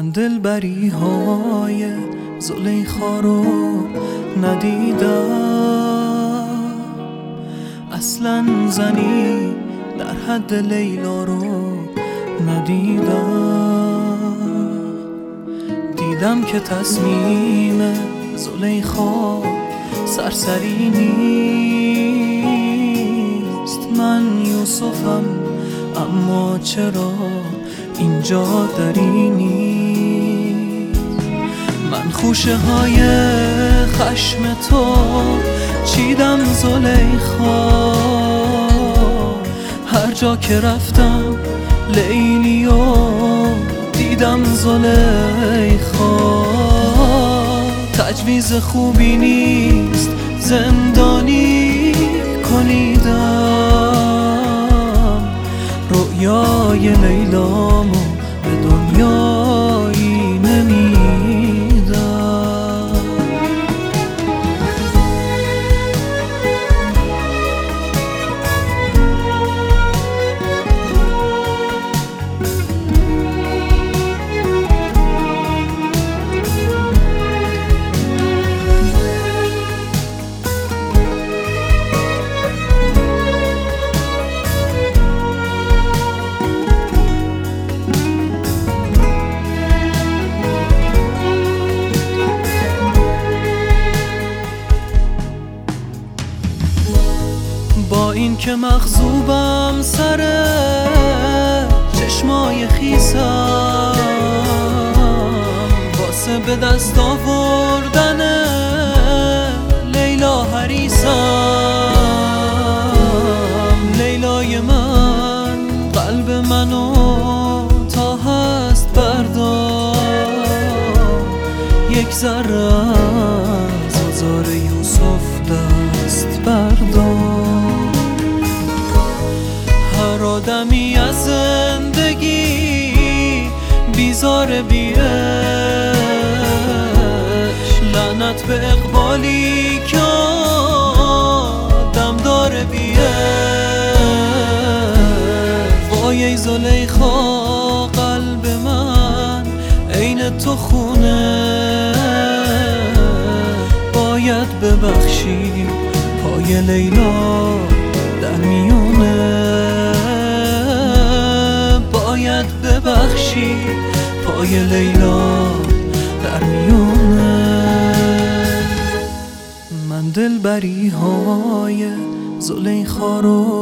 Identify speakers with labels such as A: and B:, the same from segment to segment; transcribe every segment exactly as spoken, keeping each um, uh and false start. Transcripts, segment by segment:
A: من دلبری های زلیخا رو ندیدم، اصلا زنی در حد لیلا رو ندیدم. دیدم که تصمیم زلیخا سرسری نیست. من یوسفم اما چرا اینجا دری نیست؟ من خوشه های خشم تو چیدم زلیخا، هر جا که رفتم لیلیو دیدم زلیخا. تجویز خوبی نیست زندانی کنیدم، رؤیای لیلامو به دنیایی نمیدم. با این که مغضوبم سر چشمای خیسم، واسه به دست آوردن لیلا حریصم. لیلای من قلب منو تا هست بردار، یک ذره از آزار یوسف دست بردار. هر آدمی از زندگی بیزار بیش، لعنت به اقبالی که آدم داره بیش. وای ای زلیخا قلب من عین تو خونه، باید ببخشی پای لیلا در میونه، باید ببخشی پای لیلا در میونه. من دلبری های زلیخا رو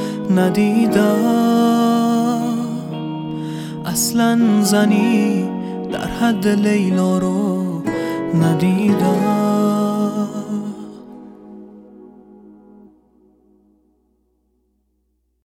A: ندیدم، اصلا زنی در حد لیلا رو ندیدم.